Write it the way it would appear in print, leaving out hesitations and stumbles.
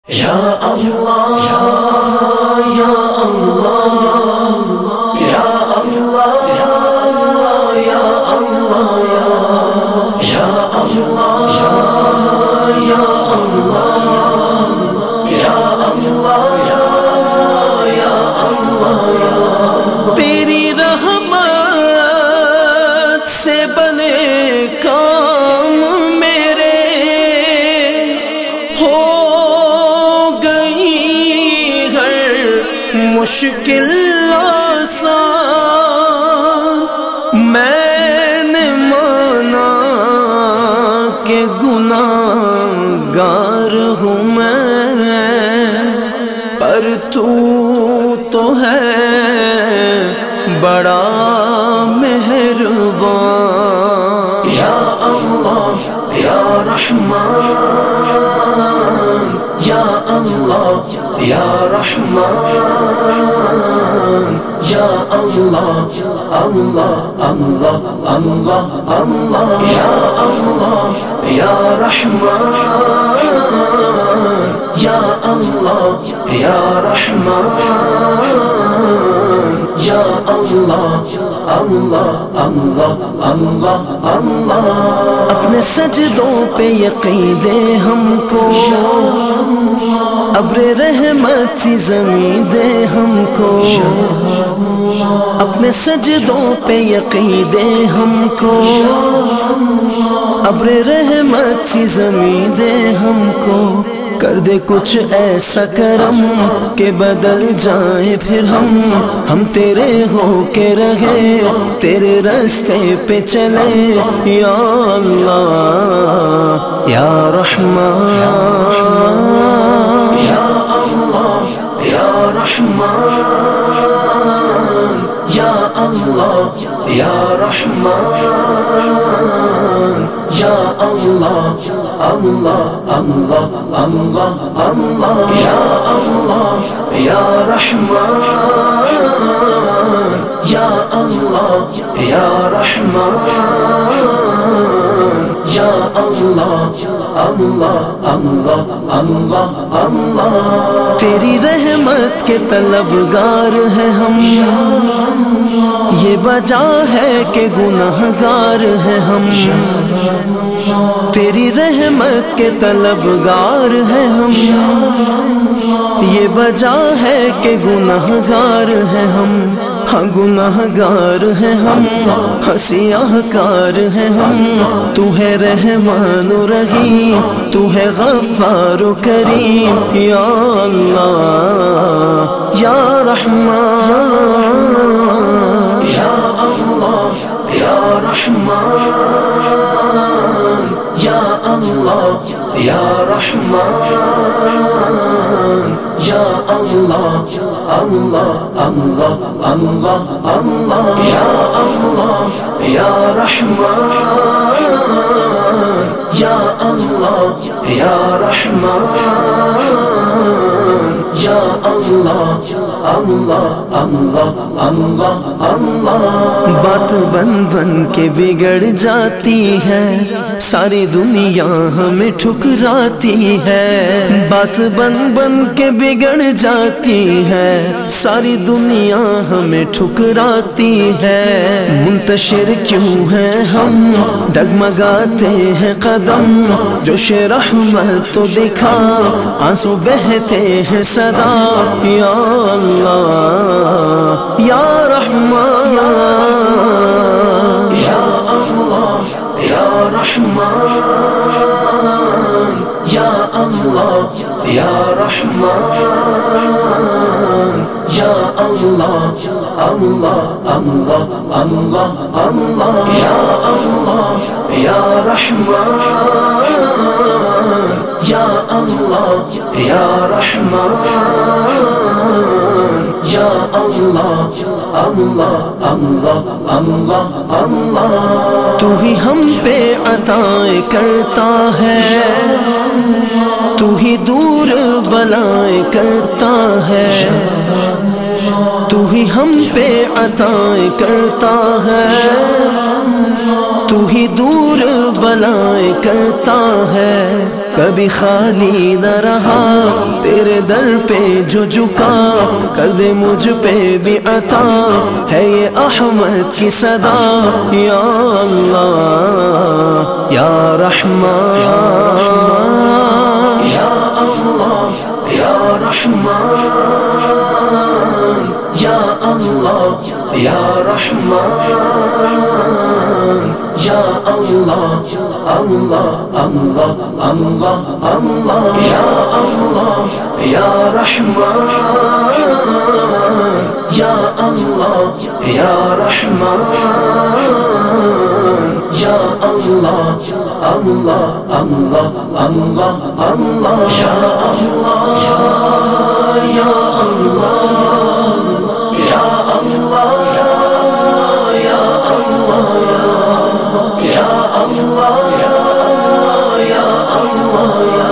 یا اللہ یا اللہ یا اللہ یا اللہ یا اللہ یا اللہ یا اللہ یا اللہ تیری رحمت سے بنے کام میرے ہو مشکل آسان میں نے مانا کہ گناہگار ہوں میں پر تو ہے بڑا مہربان یا اللہ یا رحمان یا اللہ یا رحمان یا اللہ اللہ اللہ اللہ اللہ یا اللہ یا رحمان یا اللہ یا رحمان یا اللہ اللہ اللہ اللہ اللہ اپنے سجدوں پہ یقین دے ہم کو ابر رحمت سی زمین دے ہم کو اپنے سجدوں پہ یقین دے ہم کو ابر رحمت سی زمین دے ہم کو کر دے کچھ ایسا کرم کہ بدل جائیں پھر ہم تیرے ہو کے رہے تیرے راستے پہ چلے یا اللہ یا رحمان یا اللہ یا رحمان یا اللہ یا رحمان یا اللہ اللہ اللہ اللہ اللہ یا اللہ یا رحمان یا اللہ یا رحمان یا اللہ اللہ اللہ اللہ اللہ تیری رحمت کے طلبگار ہیں ہم یہ وجہ ہے کہ گناہگار ہیں ہم تیری رحمت کے طلبگار ہیں ہم یہ وجہ ہے کہ گناہگار ہیں ہم ہاں گناہگار ہیں ہم سیاہ کار ہیں ہم تو ہے رحمان و رحیم تو ہے غفار و کریم یا اللہ یا رحمان یا اللہ یا رحمان یا اللہ یا رحمان یا اللہ اللہ اللہ اللہ اللہ یا اللہ یا رحمان یا اللہ یا رحمان یا اللہ اللہ اللہ اللہ اللہ بات بن بن کے بگڑ جاتی ہے ساری دنیا ہمیں ٹھکراتی ہے بات بن بن کے بگڑ جاتی ہے ساری دنیا ہمیں ٹھکراتی ہے منتشر کیوں ہیں ہم ڈگمگاتے ہیں قدم جوش رحمت تو دکھا آنسو بہتے ہیں صدا یا اللہ یا رحمان یا اللہ یا رحمان یا اللہ یا رحمان یا اللہ اللہ اللہ اللہ اللہ یا اللہ یا رحمان یا اللہ یا رحمان یا اللہ اللہ اللہ اللہ اللہ تو ہی ہم پہ عطائیں کرتا ہے تو ہی دور بلائیں کرتا ہے تو ہی ہم پہ عطائیں کرتا ہے تو ہی دور بلائیں کرتا ہے کبھی خالی نہ رہا تیرے در پہ جو جھکا کر دے مجھ پہ بھی عطا ہے یہ احمد کی صدا یا اللہ یا رحمان یا اللہ یا رحمان یا اللہ یا رحمان یا اللہ اللہ اللہ اللہ اللہ یا اللہ یا رحمان یا اللہ یا رحمان یا اللہ اللہ اللہ اللہ اللہ یا اللہ یا اللہ یا اللہ یا اللہ یا اللہ یا اللہ